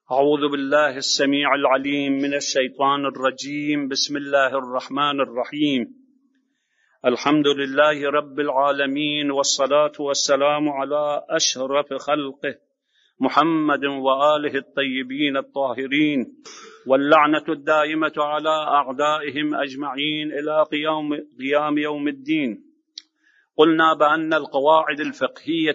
أعوذ بالله السميع العليم من الشيطان الرجيم. بسم الله الرحمن الرحيم. الحمد لله رب العالمين، والصلاة والسلام على أشرف خلقه محمد وآله الطيبين الطاهرين، واللعنة الدائمة على أعدائهم أجمعين إلى قيام يوم الدين. قلنا بأن القواعد الفقهية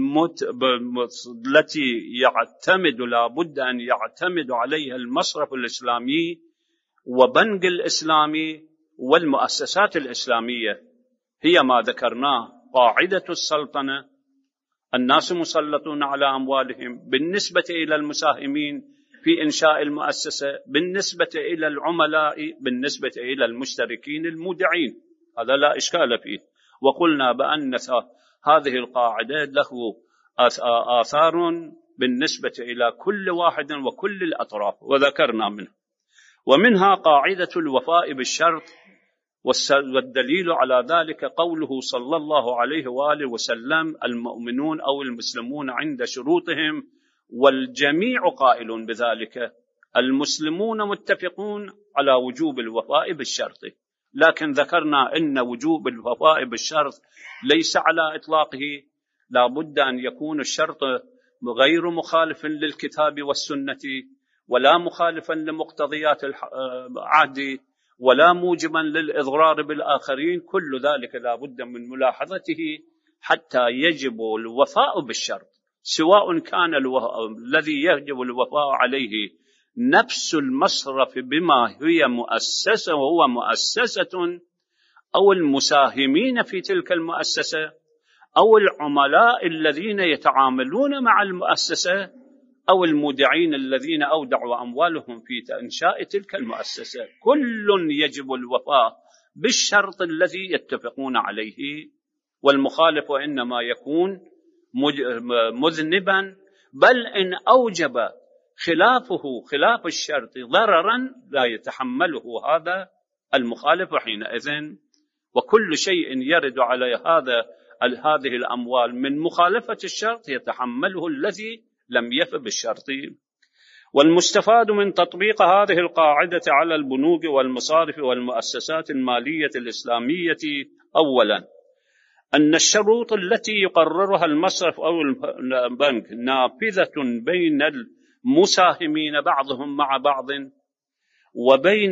التي لا بد أن يعتمد عليها المصرف الإسلامي وبنك الإسلامي والمؤسسات الإسلامية هي ما ذكرناه: قاعدة السلطنة، الناس مسلطون على أموالهم، بالنسبة إلى المساهمين في إنشاء المؤسسة، بالنسبة إلى العملاء، بالنسبة إلى المشتركين المودعين، هذا لا إشكال فيه. وقلنا بأن هذه القاعدة له آثار بالنسبة إلى كل واحد وكل الأطراف، وذكرنا ومنها قاعدة الوفاء بالشرط، والدليل على ذلك قوله صلى الله عليه وآله وسلم: المؤمنون أو المسلمون عند شروطهم، والجميع قائل بذلك. المسلمون متفقون على وجوب الوفاء بالشرط، لكن ذكرنا أن وجوب الوفاء بالشرط ليس على إطلاقه، لا بد أن يكون الشرط غير مخالف للكتاب والسنة، ولا مخالفا لمقتضيات العهد، ولا موجبا للإضرار بالآخرين. كل ذلك لا بد من ملاحظته حتى يجب الوفاء بالشرط، سواء كان الذي يجب الوفاء عليه نفس المصرف بما هي مؤسسة وهو مؤسسة، أو المساهمين في تلك المؤسسة، أو العملاء الذين يتعاملون مع المؤسسة، أو المودعين الذين أودعوا أموالهم في إنشاء تلك المؤسسة. كل يجب الوفاء بالشرط الذي يتفقون عليه، والمخالف إنما يكون مذنبا، بل إن أوجب خلاف الشرط ضررا لا يتحمله هذا المخالف حينئذ. وكل شيء يرد على هذه الأموال من مخالفة الشرط يتحمله الذي لم يف بالشرط. والمستفاد من تطبيق هذه القاعدة على البنوك والمصارف والمؤسسات المالية الإسلامية: أولا، أن الشروط التي يقررها المصرف أو البنك نافذة بين المساهمين بعضهم مع بعض، وبين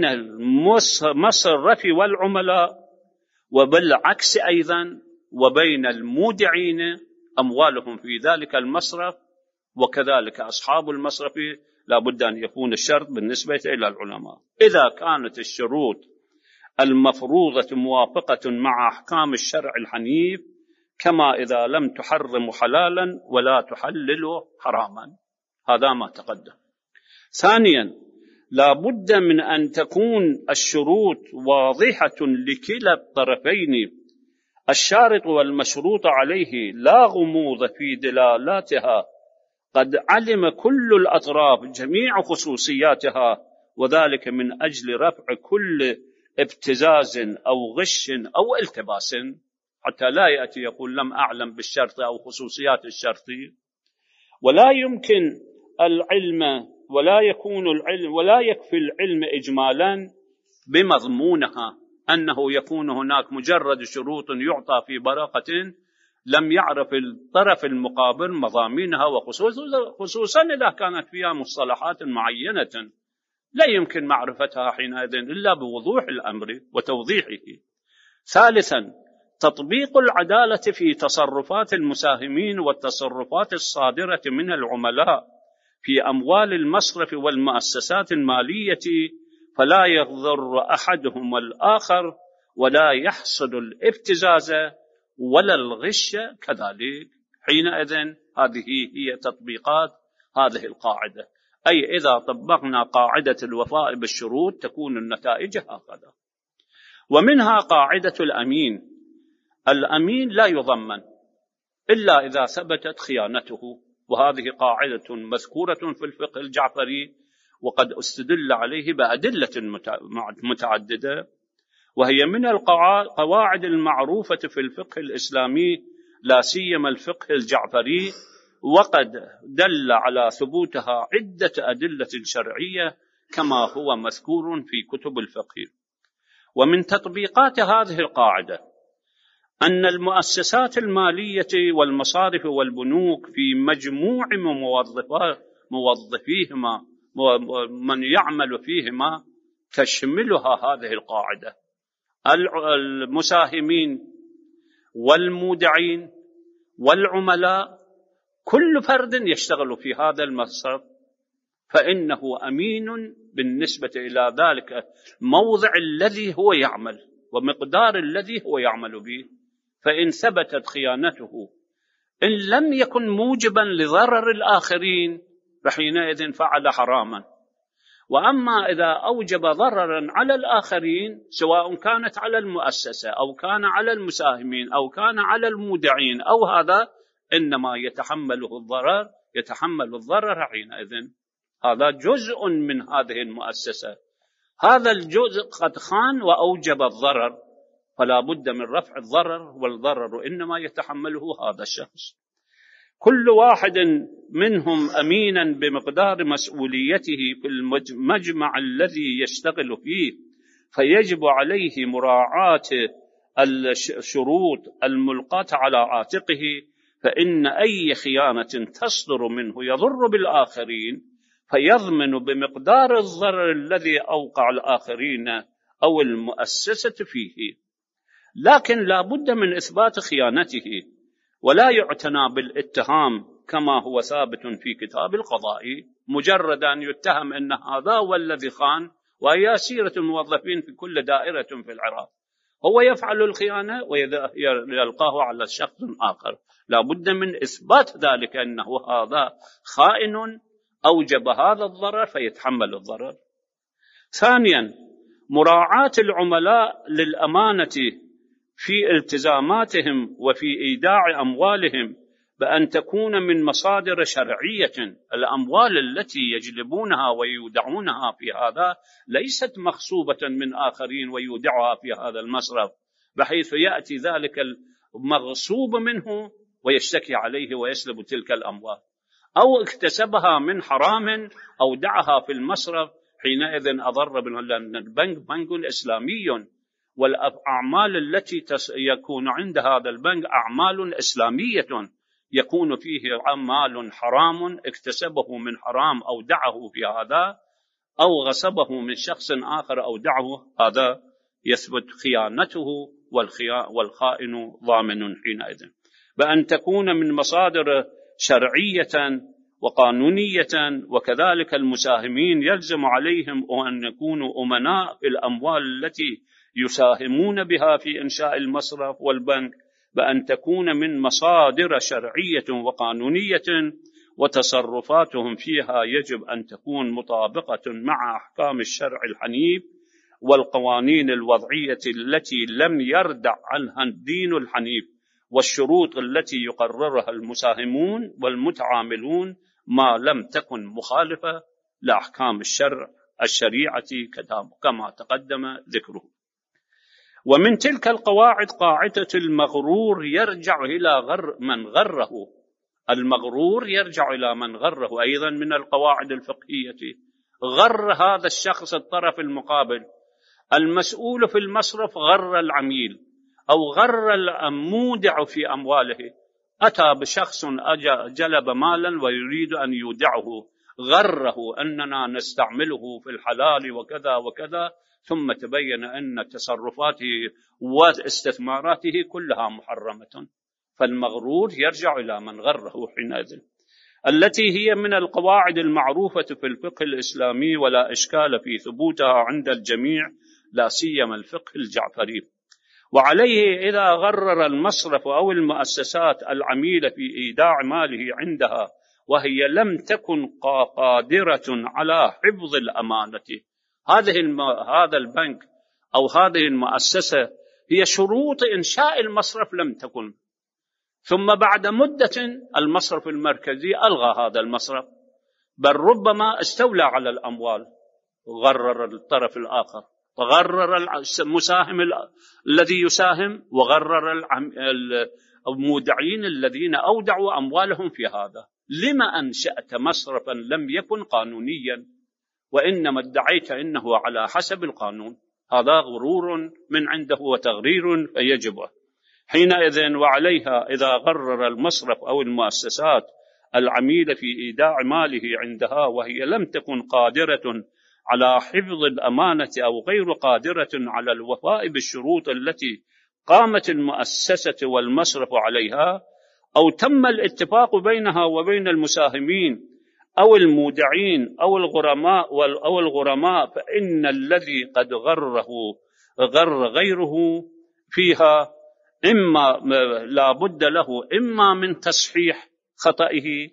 المصرف والعملاء، وبالعكس أيضا وبين المودعين أموالهم في ذلك المصرف، وكذلك أصحاب المصرف لا بد أن يكون الشرط بالنسبة إلى العلماء. إذا كانت الشروط المفروضة موافقة مع أحكام الشرع الحنيف، كما إذا لم تحرم حلالا ولا تحلل حراما. هذا ما تقدم. ثانيا، لا بد من أن تكون الشروط واضحة لكلا الطرفين، الشارط والمشروط عليه لا غموض في دلالاتها، قد علم كل الأطراف جميع خصوصياتها، وذلك من أجل رفع كل ابتزاز أو غش أو التباس، حتى لا يأتي يقول لم أعلم بالشرط أو خصوصيات الشرط. ولا يمكن العلم ولا يكفي العلم إجمالا بمضمونها، أنه يكون هناك مجرد شروط يعطى في برقة لم يعرف الطرف المقابل مضامينها وخصوصا إذا كانت فيها مصطلحات معينة لا يمكن معرفتها حينئذ إلا بوضوح الأمر وتوضيحه. ثالثا، تطبيق العدالة في تصرفات المساهمين والتصرفات الصادرة من العملاء في أموال المصرف والمؤسسات المالية، فلا يضر أحدهم الآخر، ولا يحصل الابتزاز ولا الغش كذلك. حينئذ هذه هي تطبيقات هذه القاعدة، أي إذا طبقنا قاعدة الوفاء بالشروط تكون النتائج هكذا. ومنها قاعدة الأمين. الأمين لا يضمن إلا إذا ثبتت خيانته، وهذه قاعدة مذكورة في الفقه الجعفري، وقد استدل عليه بأدلة متعددة، وهي من القواعد المعروفة في الفقه الإسلامي، لا سيما الفقه الجعفري، وقد دل على ثبوتها عدة أدلة شرعية كما هو مذكور في كتب الفقه. ومن تطبيقات هذه القاعدة أن المؤسسات المالية والمصارف والبنوك في مجموع موظفيهما ومن يعمل فيهما تشملها هذه القاعدة المساهمين والمودعين والعملاء، كل فرد يشتغل في هذا المصرف فإنه أمين بالنسبة إلى ذلك الموضع الذي هو يعمل ومقدار الذي هو يعمل به. فإن ثبتت خيانته إن لم يكن موجبا لضرر الآخرين فحينئذ فعل حراما، وأما إذا أوجب ضررا على الآخرين سواء كانت على المؤسسة أو كان على المساهمين أو كان على المودعين أو هذا، إنما يتحمل الضرر حينئذ. هذا جزء من هذه المؤسسة، هذا الجزء قد خان وأوجب الضرر، فلا بد من رفع الضرر، والضرر إنما يتحمله هذا الشخص. كل واحد منهم أمينا بمقدار مسؤوليته في المجمع الذي يشتغل فيه، فيجب عليه مراعاة الشروط الملقاة على عاتقه، فإن أي خيانة تصدر منه يضر بالآخرين فيضمن بمقدار الضرر الذي أوقع الآخرين أو المؤسسة فيه، لكن لا بد من إثبات خيانته، ولا يعتنى بالاتهام كما هو ثابت في كتاب القضاء، مجرد أن يتهم أن هذا هو الذي خان، وهي سيرة الموظفين في كل دائرة في العراق، هو يفعل الخيانة ويلقاه على شخص آخر. لا بد من إثبات ذلك أنه هذا خائن أوجب هذا الضرر فيتحمل الضرر. ثانيا، مراعاة العملاء للأمانة في التزاماتهم وفي إيداع أموالهم بأن تكون من مصادر شرعية. الأموال التي يجلبونها ويودعونها في هذا ليست مغصوبة من آخرين ويودعها في هذا المصرف، بحيث يأتي ذلك المغصوب منه ويشتكي عليه ويسلب تلك الأموال، أو اكتسبها من حرام أو دعها في المصرف، حينئذ أضر بنا، لأن البنك بنك إسلامي، والأعمال التي يكون عند هذا البنك أعمال إسلامية، يكون فيه مال حرام اكتسبه من حرام أو دعه في هذا، أو غصبه من شخص آخر أو دعه، هذا يثبت خيانته، والخائن ضامن حينئذ. بأن تكون من مصادر شرعية وقانونية، وكذلك المساهمين يلزم عليهم أن يكونوا أمناء في الأموال التي يساهمون بها في إنشاء المصرف والبنك، بأن تكون من مصادر شرعية وقانونية، وتصرفاتهم فيها يجب أن تكون مطابقة مع أحكام الشرع الحنيف والقوانين الوضعية التي لم يردع عنها الدين الحنيف، والشروط التي يقررها المساهمون والمتعاملون ما لم تكن مخالفة لأحكام الشريعة كما تقدم ذكره. ومن تلك القواعد قاعدة المغرور يرجع إلى من غره. المغرور يرجع إلى من غره، أيضا من القواعد الفقهية. غر هذا الشخص الطرف المقابل، المسؤول في المصرف غر العميل أو غر المودع في أمواله، أتى بشخص جلب مالا ويريد أن يودعه، غره أننا نستعمله في الحلال وكذا وكذا، ثم تبين أن تصرفاته واستثماراته كلها محرمة، فالمغرور يرجع إلى من غره حينئذ، التي هي من القواعد المعروفة في الفقه الإسلامي ولا إشكال في ثبوتها عند الجميع، لا سيما الفقه الجعفري. وعليه إذا غرر المصرف أو المؤسسات العميلة في إيداع ماله عندها وهي لم تكن قادرة على حفظ الأمانة، هذا البنك أو هذه المؤسسة هي شروط إنشاء المصرف لم تكن، ثم بعد مدة المصرف المركزي ألغى هذا المصرف، بل ربما استولى على الأموال، غرر الطرف الآخر، غرر المساهم الذي يساهم، وغرر المودعين الذين أودعوا أموالهم في هذا. لما أنشأت مصرفا لم يكن قانونيا وإنما ادعيت إنه على حسب القانون؟ هذا غرور من عنده وتغرير فيجب حينئذ. وعليها إذا غرر المصرف أو المؤسسات العميل في إيداع ماله عندها وهي لم تكن قادرة على حفظ الأمانة أو غير قادرة على الوفاء بالشروط التي قامت المؤسسة والمصرف عليها، أو تم الاتفاق بينها وبين المساهمين أو المودعين أو الغرماء، فإن الذي قد غر غيره فيها إما لا بد له إما من تصحيح خطئه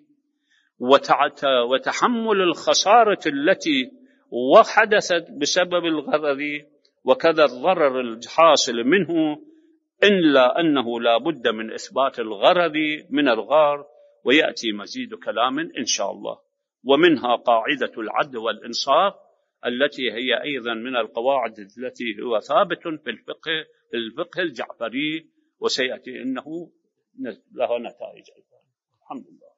وتحمل الخسارة التي وحدثت بسبب الغرر وكذا الضرر الحاصل منه، إلا أنه لا بد من إثبات الغرر من الغار. ويأتي مزيد كلام إن شاء الله. ومنها قاعدة العدل والإنصاف التي هي أيضا من القواعد التي هو ثابت في الفقه الجعفري، وسيأتي إنه له نتائج. الحمد لله.